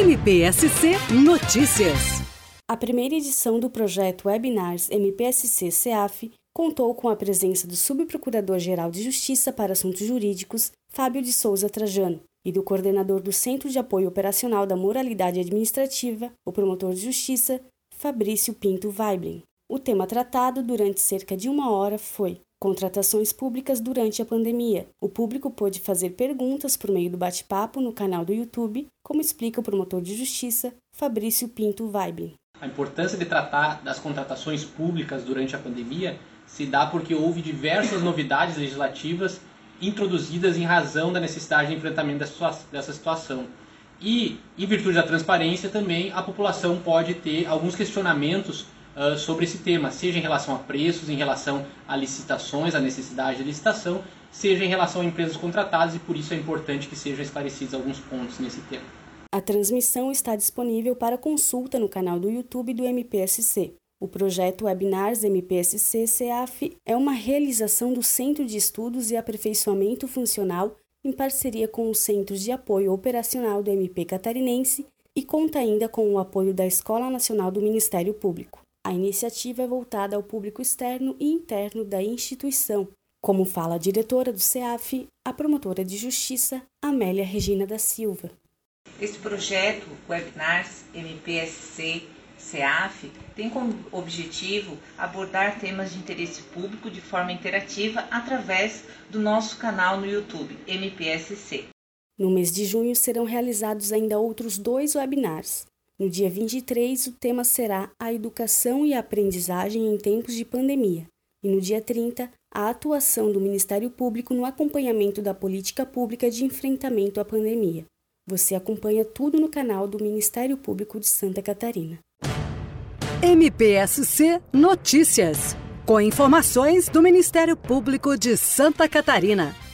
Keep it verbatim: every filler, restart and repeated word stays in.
M P S C Notícias. A primeira edição do projeto Webinars M P S C C A F contou com a presença do Subprocurador-Geral de Justiça para Assuntos Jurídicos, Fábio de Souza Trajano, e do coordenador do Centro de Apoio Operacional da Moralidade Administrativa, o promotor de Justiça, Fabrício Pinto Weiblin. O tema tratado durante cerca de uma hora foi Contratações Públicas durante a Pandemia. O público pôde fazer perguntas por meio do bate-papo no canal do YouTube, como explica o promotor de Justiça, Fabrício Pinto Weiblin. A importância de tratar das contratações públicas durante a pandemia se dá porque houve diversas novidades legislativas introduzidas em razão da necessidade de enfrentamento dessa situação. E, em virtude da transparência, também a população pode ter alguns questionamentos uh, sobre esse tema, seja em relação a preços, em relação a licitações, a necessidade de licitação, seja em relação a empresas contratadas, e por isso é importante que sejam esclarecidos alguns pontos nesse tema. A transmissão está disponível para consulta no canal do YouTube do M P S C. O projeto Webinars M P S C C A F é uma realização do Centro de Estudos e Aperfeiçoamento Funcional em parceria com os Centros de Apoio Operacional do M P Catarinense e conta ainda com o apoio da Escola Nacional do Ministério Público. A iniciativa é voltada ao público externo e interno da instituição, como fala a diretora do C A F, a promotora de Justiça, Amélia Regina da Silva. Esse projeto Webinars M P S C C A F tem como objetivo abordar temas de interesse público de forma interativa através do nosso canal no YouTube, M P S C. No mês de junho serão realizados ainda outros dois webinars. No dia vinte e três, o tema será a educação e a aprendizagem em tempos de pandemia. E no dia trinta, a atuação do Ministério Público no acompanhamento da política pública de enfrentamento à pandemia. Você acompanha tudo no canal do Ministério Público de Santa Catarina. M P S C Notícias, com informações do Ministério Público de Santa Catarina.